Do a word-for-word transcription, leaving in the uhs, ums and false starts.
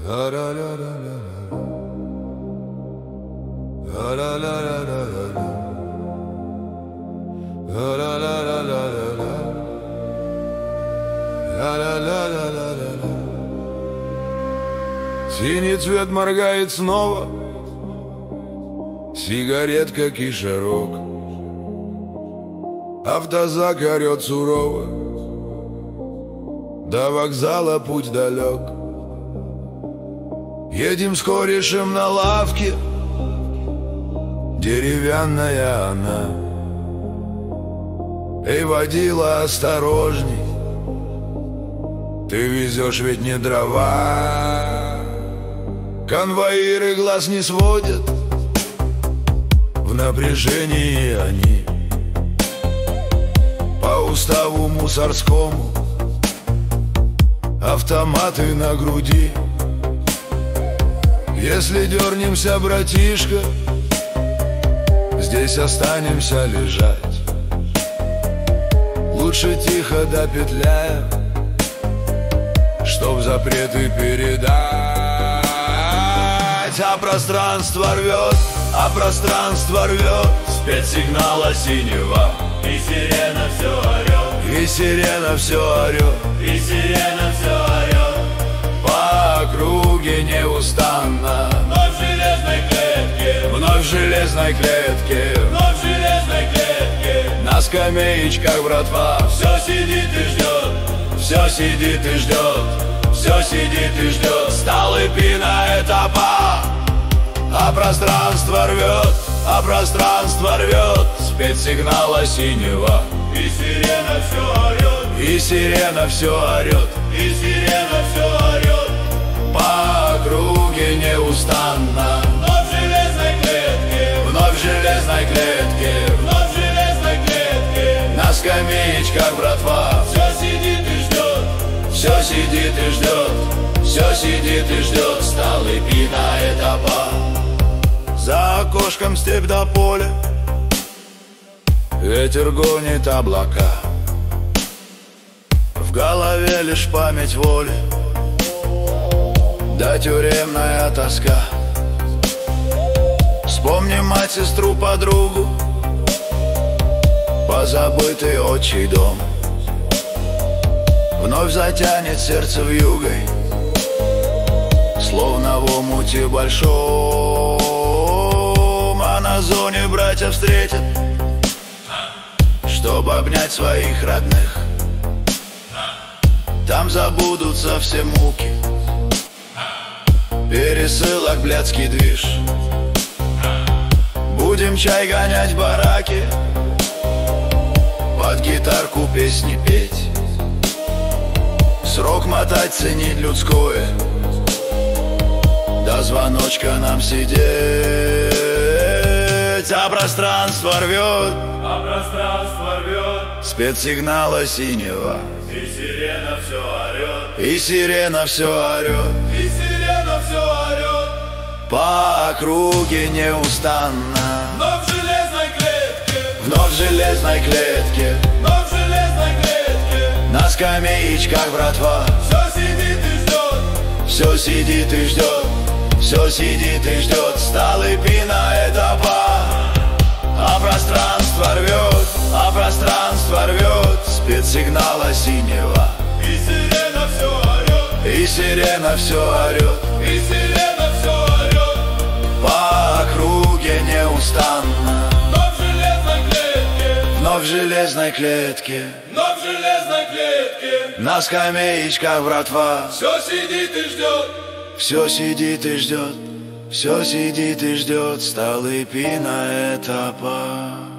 Синий цвет моргает снова, сигаретка кишерок. Автозак орет сурово, до вокзала путь далек. Едем с корешем на лавке, деревянная она. Эй, водила, осторожней, ты везешь ведь не дрова. Конвоиры глаз не сводят, в напряжении они. По уставу мусорскому автоматы на груди. Если дернемся, братишка, здесь останемся лежать. Лучше тихо допетляем, чтоб запреты передать. А пространство рвет, а пространство рвет спецсигнала синего. И сирена все орет, и сирена все орет, и сирена все орет. По округе неустанно, вновь в железной клетке, вновь в железной клетке, вновь в железной клетке. на скамеечках братва все сидит и ждет, все сидит и ждет, все сидит и ждет Столыпина этапа. А пространство рвет, а пространство рвет спецсигнала синего. И сирена все орет, И сирена все орет, и сирена все орет. по округе неустанно, Вновь в железной клетке, вновь в железной клетке, вновь в железной клетке. на скамеечках братва Все сидит и ждет, все сидит и ждет, все сидит и ждет Столыпина этапа. За окошком степь до поля, ветер гонит облака. В голове лишь память воли, да тюремная тоска. Вспомни мать, сестру, подругу, позабытый отчий дом. Вновь затянет сердце вьюгой, словно в омуте большом. А на зоне братья встретят, чтобы обнять своих родных. Там забудутся все муки, пересылок, блядский движ. Будем чай гонять в бараке, под гитарку песни петь. Срок мотать, ценить людское, до звоночка нам сидеть. А пространство рвет, а пространство рвет спецсигнала синего. и сирена все орет, И сирена все орет, и сирена все орет. по округе неустанно, Вновь в железной клетке, вновь в железной клетке, вновь в железной клетке. на скамеечках братва Все сидит и ждет, все сидит и ждет, все сидит и ждет Столыпина этапа. А пространство рвет, а пространство рвет спецсигнала синего. и сирена все орет, И сирена все орет, и сирена все орет. по округе неустанно, Вновь в железной клетке, вновь в железной клетке, вновь в железной клетке. на скамеечках братва Все сидит и ждет, все сидит и ждет, все сидит и ждет Столыпина этапа.